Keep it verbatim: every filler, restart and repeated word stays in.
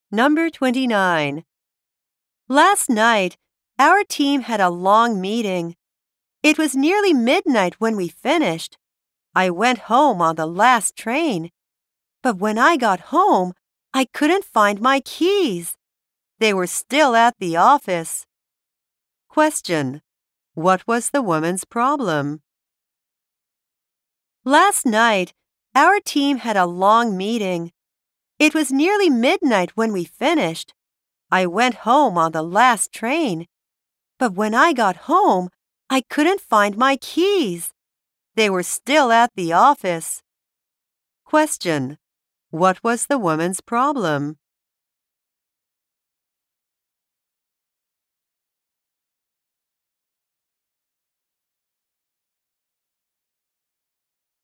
Number twenty-nine. Last night, our team had a long meeting. It was nearly midnight when we finished. I went home on the last train. But when I got home, I couldn't find my keys. They were still at the office. Question: What was the woman's problem? Last night, our team had a long meeting. It was nearly midnight when we finished. I went home on the last train. But when I got home, I couldn't find my keys. They were still at the office. Question: What was the woman's problem?